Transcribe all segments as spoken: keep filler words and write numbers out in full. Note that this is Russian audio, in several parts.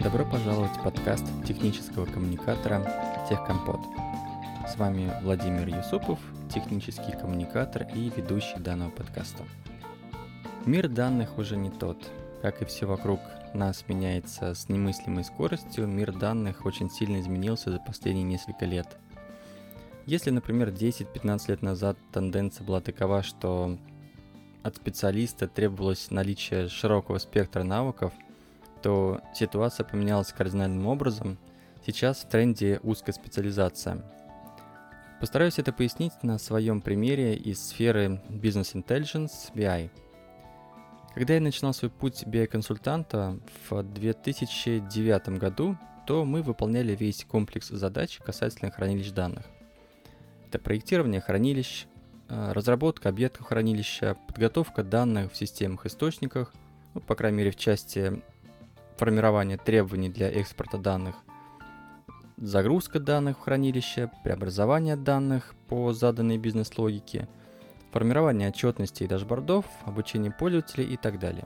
Добро пожаловать в подкаст технического коммуникатора «Техкомпот». С вами Владимир Юсупов, технический коммуникатор и ведущий данного подкаста. Мир данных уже не тот. Как и все вокруг нас меняется с немыслимой скоростью, мир данных очень сильно изменился за последние несколько лет. Если, например, десять-пятнадцать лет назад тенденция была такова, что от специалиста требовалось наличие широкого спектра навыков, то ситуация поменялась кардинальным образом. Сейчас в тренде узкая специализация. Постараюсь это пояснить на своем примере из сферы Business Intelligence би ай. Когда я начинал свой путь би ай-консультанта в две тысячи девятом году, то мы выполняли весь комплекс задач касательно хранилищ данных. Это проектирование хранилищ, разработка объектов хранилища, подготовка данных в системах-источниках, ну, по крайней мере в части формирования требований для экспорта данных, загрузка данных в хранилище, преобразование данных по заданной бизнес-логике, формирование отчетностей и дашбордов, обучение пользователей и так далее.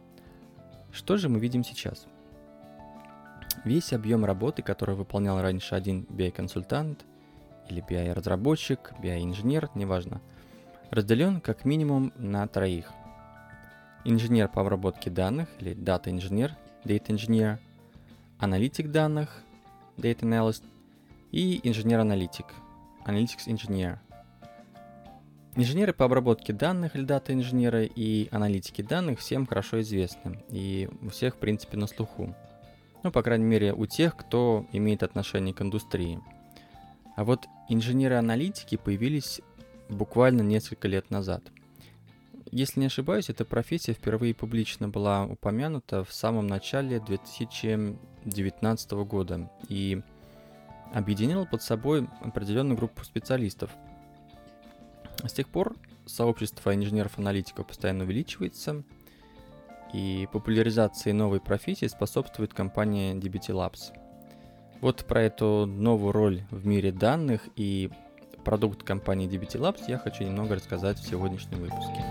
Что же мы видим сейчас? Весь объем работы, который выполнял раньше один би ай-консультант или би ай-разработчик, би ай-инженер, неважно, разделен как минимум на троих. Инженер по обработке данных или дата-инженер, Data Engineer, аналитик данных, Data Analyst и инженер-аналитик, Analytics Engineer. Инженеры по обработке данных или дата-инженеры и аналитики данных всем хорошо известны и у всех, в принципе, на слуху. Ну, по крайней мере, у тех, кто имеет отношение к индустрии. А вот инженеры-аналитики появились буквально несколько лет назад. Если не ошибаюсь, эта профессия впервые публично была упомянута в самом начале две тысячи девятнадцатого года и объединила под собой определенную группу специалистов. С тех пор сообщество инженеров-аналитиков постоянно увеличивается, и популяризации новой профессии способствует компания ди би ти Labs. Вот про эту новую роль в мире данных и продукт компании ди би ти Labs я хочу немного рассказать в сегодняшнем выпуске.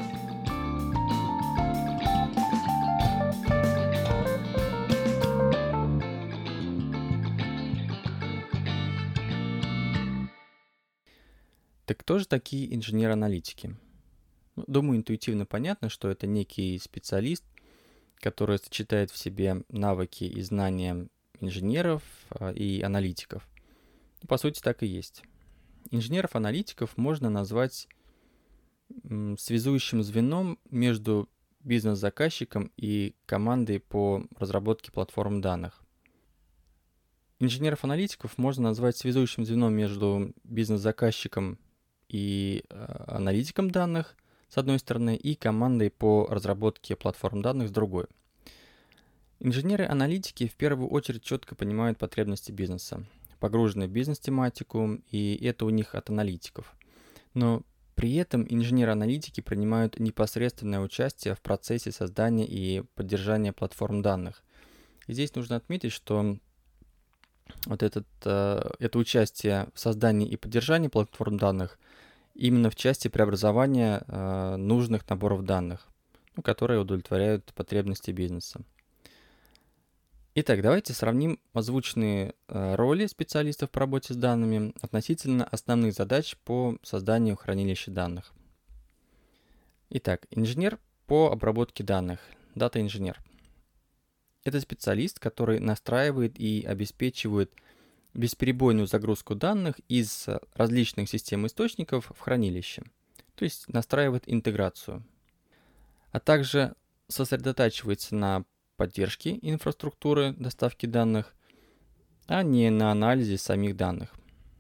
Так кто же такие инженеры-аналитики? Думаю, интуитивно понятно, что это некий специалист, который сочетает в себе навыки и знания инженеров и аналитиков. По сути, так и есть. Инженеров-аналитиков можно назвать связующим звеном между бизнес-заказчиком и командой по разработке платформ данных. Инженеров-аналитиков можно назвать связующим звеном между бизнес-заказчиком и аналитиком данных, с одной стороны, и командой по разработке платформ данных, с другой. Инженеры-аналитики в первую очередь четко понимают потребности бизнеса, погружены в бизнес-тематику, и это у них от аналитиков. Но при этом инженеры-аналитики принимают непосредственное участие в процессе создания и поддержания платформ данных. И здесь нужно отметить, что вот этот, это участие в создании и поддержании платформ данных именно в части преобразования нужных наборов данных, ну, которые удовлетворяют потребности бизнеса. Итак, давайте сравним озвученные роли специалистов по работе с данными относительно основных задач по созданию хранилища данных. Итак, инженер по обработке данных, дата-инженер. Это специалист, который настраивает и обеспечивает бесперебойную загрузку данных из различных систем источников в хранилище, то есть настраивает интеграцию, а также сосредотачивается на поддержке инфраструктуры доставки данных, а не на анализе самих данных.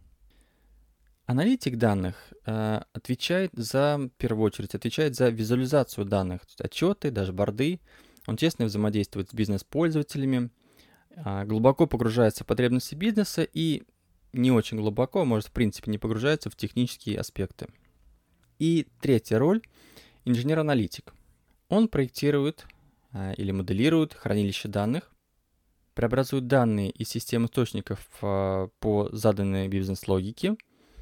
Аналитик данных э, отвечает за, в первую очередь, отвечает за визуализацию данных, то есть отчеты, дашборды. Он тесно взаимодействует с бизнес-пользователями, э, глубоко погружается в потребности бизнеса и не очень глубоко, может в принципе не погружается в технические аспекты. И третья роль – инженер-аналитик. Он проектирует э, или моделирует хранилище данных, преобразует данные из систем источников э, по заданной бизнес-логике,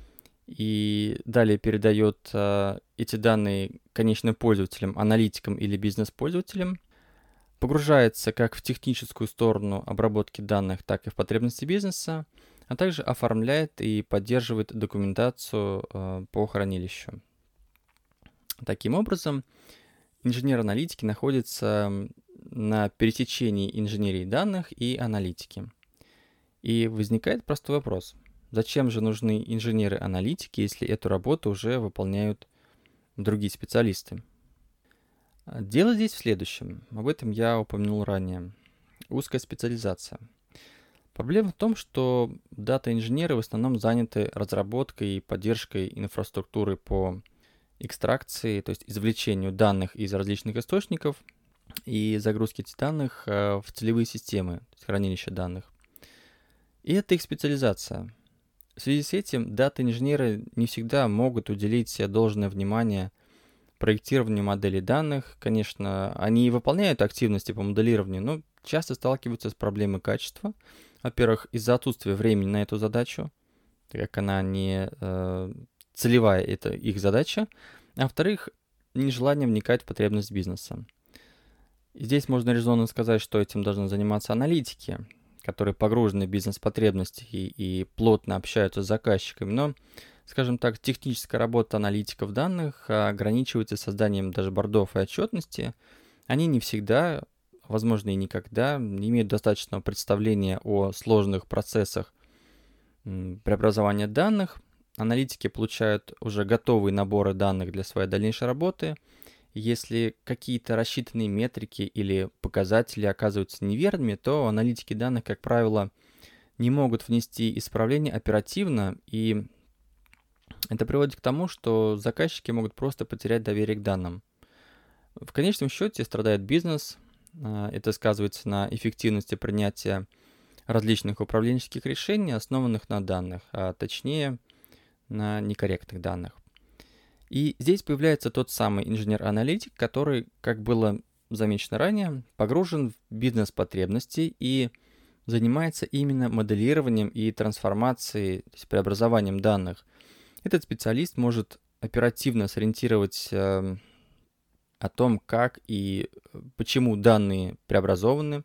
и далее передает э, эти данные конечным пользователям, аналитикам или бизнес-пользователям, погружается как в техническую сторону обработки данных, так и в потребности бизнеса, а также оформляет и поддерживает документацию э, по хранилищу. Таким образом, инженер аналитики находится на пересечении инженерии данных и аналитики. И возникает простой вопрос. Зачем же нужны инженеры-аналитики, если эту работу уже выполняют другие специалисты? Дело здесь в следующем. Об этом я упомянул ранее. Узкая специализация. Проблема в том, что дата-инженеры в основном заняты разработкой и поддержкой инфраструктуры по экстракции, то есть извлечению данных из различных источников и загрузке этих данных в целевые системы, то есть хранилища данных. И это их специализация. В связи с этим дата-инженеры не всегда могут уделить должное внимание проектированию моделей данных. Конечно, они выполняют активности по моделированию, но часто сталкиваются с проблемой качества. Во-первых, из-за отсутствия времени на эту задачу, так как она не э, целевая, это их задача. А во-вторых, нежелание вникать в потребность бизнеса. И здесь можно резонно сказать, что этим должны заниматься аналитики, которые погружены в бизнес-потребности и, и плотно общаются с заказчиками, но, скажем так, техническая работа аналитиков данных ограничивается созданием дашбордов и отчетности. Они не всегда, возможно и никогда, не имеют достаточного представления о сложных процессах преобразования данных. Аналитики получают уже готовые наборы данных для своей дальнейшей работы. Если какие-то рассчитанные метрики или показатели оказываются неверными, то аналитики данных, как правило, не могут внести исправления оперативно, и это приводит к тому, что заказчики могут просто потерять доверие к данным. В конечном счете страдает бизнес, это сказывается на эффективности принятия различных управленческих решений, основанных на данных, а точнее на некорректных данных. И здесь появляется тот самый инженер-аналитик, который, как было замечено ранее, погружен в бизнес-потребности и занимается именно моделированием и трансформацией, то есть преобразованием данных. Этот специалист может оперативно сориентировать э, о том, как и почему данные преобразованы,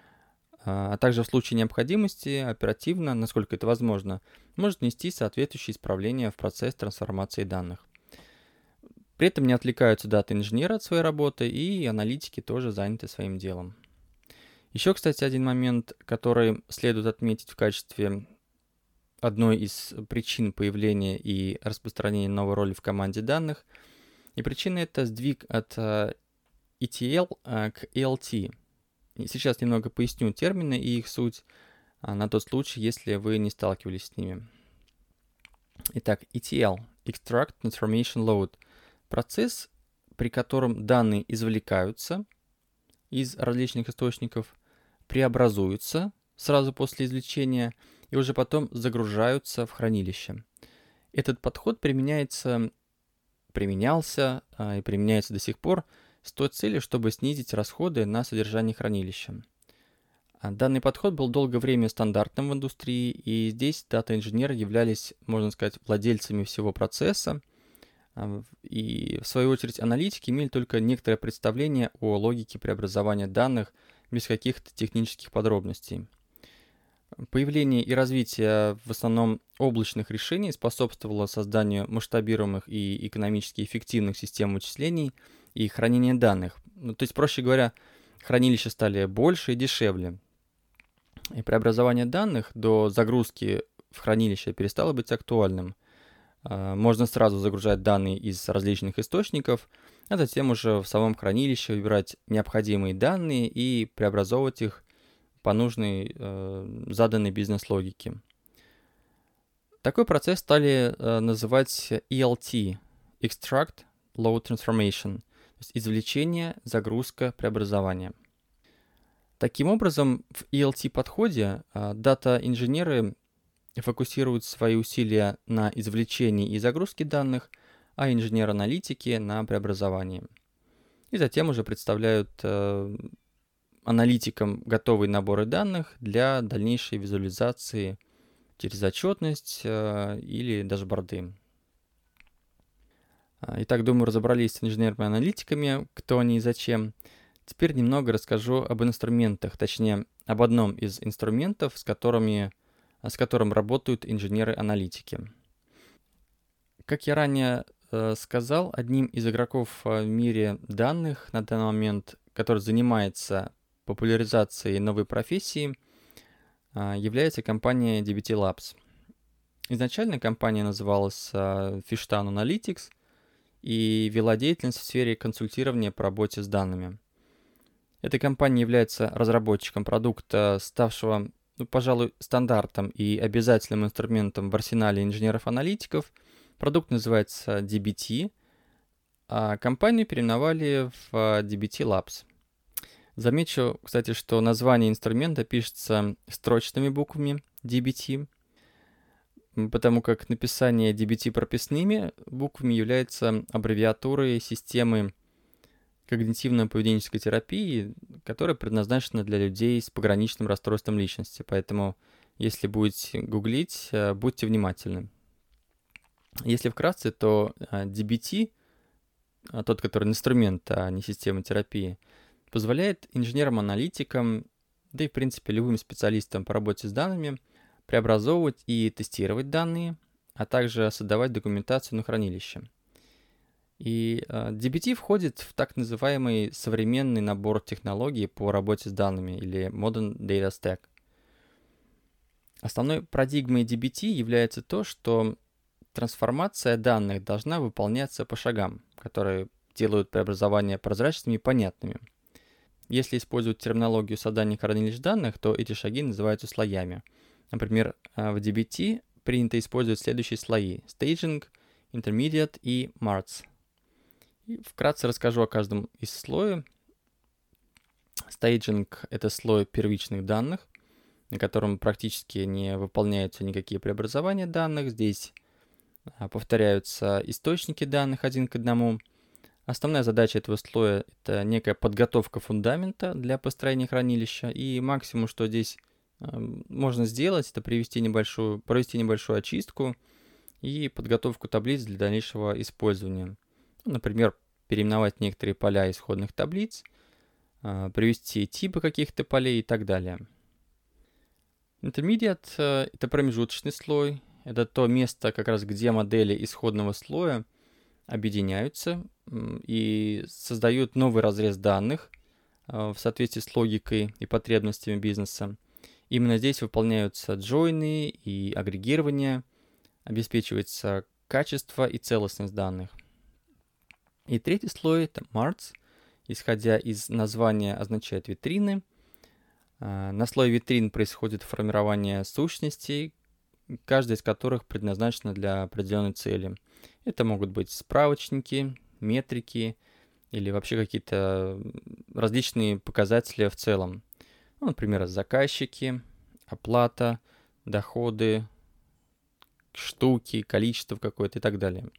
а также в случае необходимости оперативно, насколько это возможно, может внести соответствующие исправления в процесс трансформации данных. При этом не отвлекаются дата-инженеры от своей работы, и аналитики тоже заняты своим делом. Еще, кстати, один момент, который следует отметить в качестве одной из причин появления и распространения новой роли в команде данных. И причина — это сдвиг от и ти эл к и эл ти. И сейчас немного поясню термины и их суть на тот случай, если вы не сталкивались с ними. Итак, и ти эл – Extract Transformation Load – процесс, при котором данные извлекаются из различных источников, преобразуются сразу после извлечения и уже потом загружаются в хранилище. Этот подход применяется, применялся и применяется до сих пор с той целью, чтобы снизить расходы на содержание хранилища. Данный подход был долгое время стандартным в индустрии, и здесь дата-инженеры являлись, можно сказать, владельцами всего процесса, и в свою очередь аналитики имели только некоторое представление о логике преобразования данных без каких-то технических подробностей. Появление и развитие в основном облачных решений способствовало созданию масштабируемых и экономически эффективных систем вычислений и хранения данных. Ну, то есть, проще говоря, хранилища стали больше и дешевле. И преобразование данных до загрузки в хранилище перестало быть актуальным. Можно сразу загружать данные из различных источников, а затем уже в самом хранилище выбирать необходимые данные и преобразовывать их по нужной э, заданной бизнес-логике. Такой процесс стали э, называть и эл ти – Extract Load Transformation, то есть извлечение, загрузка, преобразование. Таким образом, в и эл ти-подходе э, дата-инженеры фокусируют свои усилия на извлечении и загрузке данных, а инженер-аналитики на преобразовании. И затем уже представляют э, аналитикам готовые наборы данных для дальнейшей визуализации через отчетность э, или дашборды. Итак, думаю, разобрались с инженерами-аналитиками, кто они и зачем. Теперь немного расскажу об инструментах, точнее, об одном из инструментов, с которыми, с которым работают инженеры-аналитики. Как я ранее э, сказал, одним из игроков в мире данных на данный момент, который занимается популяризацией новой профессии, э, является компания ди би ти Labs. Изначально компания называлась э, Fishtown Analytics и вела деятельность в сфере консультирования по работе с данными. Эта компания является разработчиком продукта, ставшего, ну, пожалуй, стандартом и обязательным инструментом в арсенале инженеров-аналитиков. Продукт называется ди би ти, а компанию переименовали в ди би ти Labs. Замечу, кстати, что название инструмента пишется строчными буквами ди би ти, потому как написание ди би ти прописными буквами является аббревиатурой системы когнитивно-поведенческой терапии, которая предназначена для людей с пограничным расстройством личности. Поэтому, если будете гуглить, будьте внимательны. Если вкратце, то ди би ти, тот, который инструмент, а не система терапии, позволяет инженерам-аналитикам, да и в принципе любым специалистам по работе с данными, преобразовывать и тестировать данные, а также создавать документацию на хранилище. И э, ди би ти входит в так называемый современный набор технологий по работе с данными, или Modern Data Stack. Основной парадигмой ди би ти является то, что трансформация данных должна выполняться по шагам, которые делают преобразования прозрачными и понятными. Если использовать терминологию создания хранилищ данных, то эти шаги называются слоями. Например, в ди би ти принято использовать следующие слои: Staging, Intermediate и Marts. И вкратце расскажу о каждом из слоев. Staging — это слой первичных данных, на котором практически не выполняются никакие преобразования данных. Здесь повторяются источники данных один к одному. Основная задача этого слоя — это некая подготовка фундамента для построения хранилища. И максимум, что здесь э, можно сделать, это привести небольшую, провести небольшую очистку и подготовку таблиц для дальнейшего использования. Например, переименовать некоторые поля исходных таблиц, привести типы каких-то полей и так далее. Intermediate — это промежуточный слой. Это то место, как раз где модели исходного слоя объединяются и создают новый разрез данных в соответствии с логикой и потребностями бизнеса. Именно здесь выполняются джойны и агрегирование, обеспечивается качество и целостность данных. И третий слой — это Marts, исходя из названия, означает витрины. На слое витрин происходит формирование сущностей, каждая из которых предназначена для определенной цели. Это могут быть справочники, метрики или вообще какие-то различные показатели в целом. Ну, например, заказчики, оплата, доходы, штуки, количество какое-то и так далее.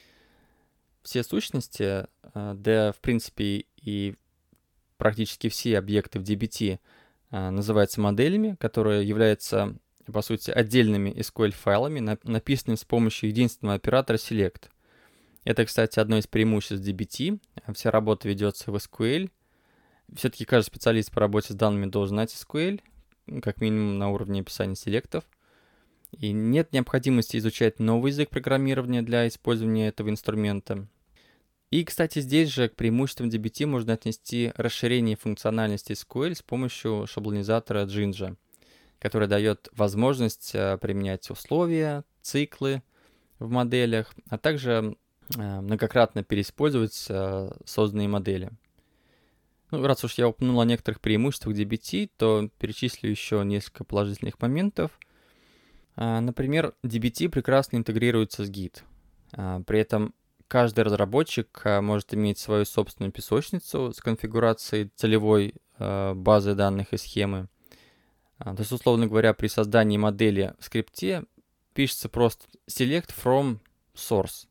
Все сущности, да, в принципе, и практически все объекты в ди би ти называются моделями, которые являются, по сути, отдельными эс ку эль-файлами, написанными с помощью единственного оператора select. Это, кстати, одно из преимуществ ди би ти. Вся работа ведется в эс ку эль. Все-таки каждый специалист по работе с данными должен знать эс ку эль, как минимум на уровне описания селектов. И нет необходимости изучать новый язык программирования для использования этого инструмента. И, кстати, здесь же к преимуществам ди би ти можно отнести расширение функциональности эс ку эль с помощью шаблонизатора Jinja, который дает возможность применять условия, циклы в моделях, а также многократно переиспользовать созданные модели. Ну, раз уж я упомянул о некоторых преимуществах ди би ти, то перечислю еще несколько положительных моментов. Например, ди би ти прекрасно интегрируется с гит. При этом каждый разработчик может иметь свою собственную песочницу с конфигурацией целевой базы данных и схемы. То есть, условно говоря, при создании модели в скрипте пишется просто select from source.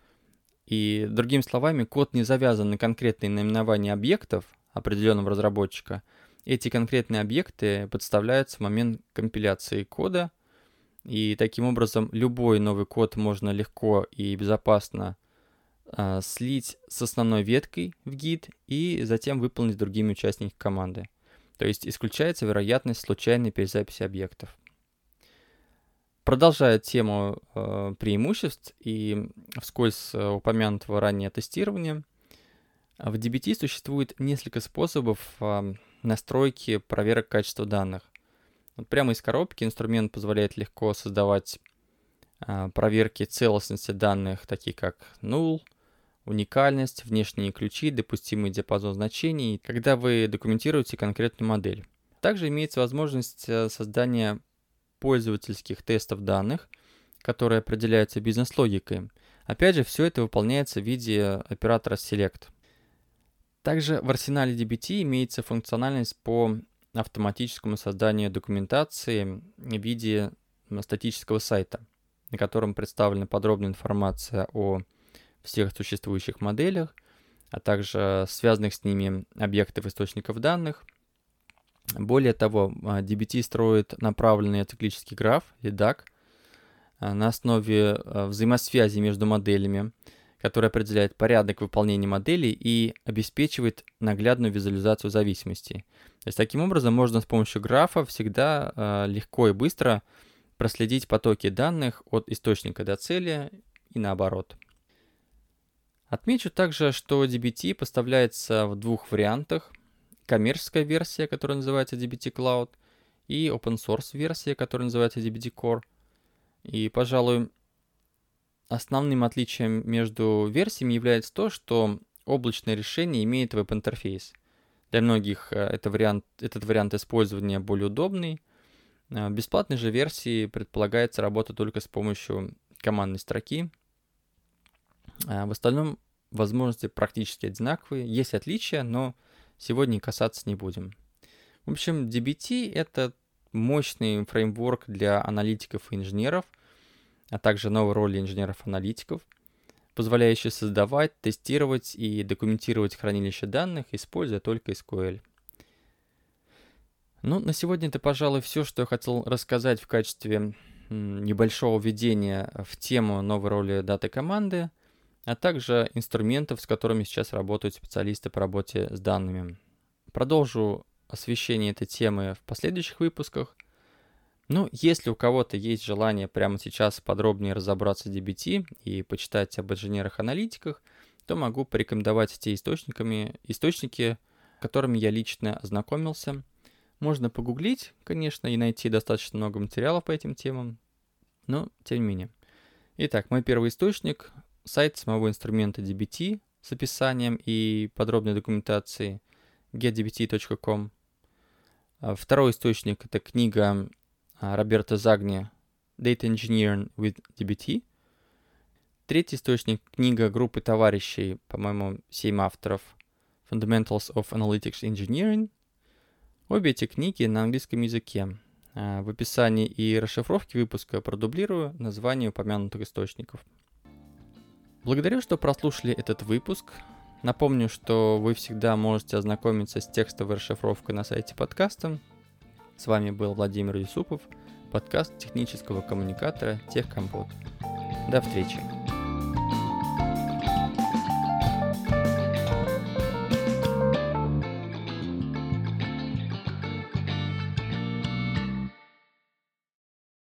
И, другими словами, код не завязан на конкретные наименования объектов определенного разработчика. Эти конкретные объекты подставляются в момент компиляции кода, и таким образом любой новый код можно легко и безопасно а, слить с основной веткой в гид и затем выполнить другими участниками команды. То есть исключается вероятность случайной перезаписи объектов. Продолжая тему э, преимуществ и вскользь э, упомянутого ранее тестирования, в ди би ти существует несколько способов э, настройки проверок качества данных. Вот прямо из коробки инструмент позволяет легко создавать э, проверки целостности данных, такие как null, уникальность, внешние ключи, допустимый диапазон значений, когда вы документируете конкретную модель. Также имеется возможность э, создания пользовательских тестов данных, которые определяются бизнес-логикой. Опять же, все это выполняется в виде оператора select. Также в арсенале ди би ти имеется функциональность по автоматическому созданию документации в виде статического сайта, на котором представлена подробная информация о всех существующих моделях, а также связанных с ними объектов источников данных. Более того, ди би ти строит направленный ациклический граф, или дак, на основе взаимосвязи между моделями, который определяет порядок выполнения моделей и обеспечивает наглядную визуализацию зависимостей. То есть таким образом можно с помощью графа всегда легко и быстро проследить потоки данных от источника до цели и наоборот. Отмечу также, что ди би ти поставляется в двух вариантах. Коммерческая версия, которая называется ди би ти Cloud, и open source версия, которая называется ди би ти Core. И, пожалуй, основным отличием между версиями является то, что облачное решение имеет веб-интерфейс. Для многих это вариант, этот вариант использования более удобный. В бесплатной же версии предполагается работа только с помощью командной строки. В остальном возможности практически одинаковые. Есть отличия, но сегодня касаться не будем. В общем, ди би ти — это мощный фреймворк для аналитиков и инженеров, а также новой роли инженеров-аналитиков, позволяющий создавать, тестировать и документировать хранилище данных, используя только эс ку эль. Ну, на сегодня это, пожалуй, все, что я хотел рассказать в качестве небольшого введения в тему новой роли дата-команды, а также инструментов, с которыми сейчас работают специалисты по работе с данными. Продолжу освещение этой темы в последующих выпусках. Ну, если у кого-то есть желание прямо сейчас подробнее разобраться в ди би ти и почитать об инженерах-аналитиках, то могу порекомендовать те источниками, источники, с которыми я лично ознакомился. Можно погуглить, конечно, и найти достаточно много материалов по этим темам, но тем не менее. Итак, мой первый источник — сайт самого инструмента ди би ти с описанием и подробной документацией get d b t точка com. Второй источник — это книга Роберто Загни Data Engineering with ди би ти. Третий источник — книга группы товарищей, по-моему, семь авторов, Fundamentals of Analytics Engineering. Обе эти книги на английском языке. В описании и расшифровке выпуска продублирую название упомянутых источников. Благодарю, что прослушали этот выпуск. Напомню, что вы всегда можете ознакомиться с текстовой расшифровкой на сайте подкаста. С вами был Владимир Юсупов, подкаст технического коммуникатора Техкомпот. До встречи!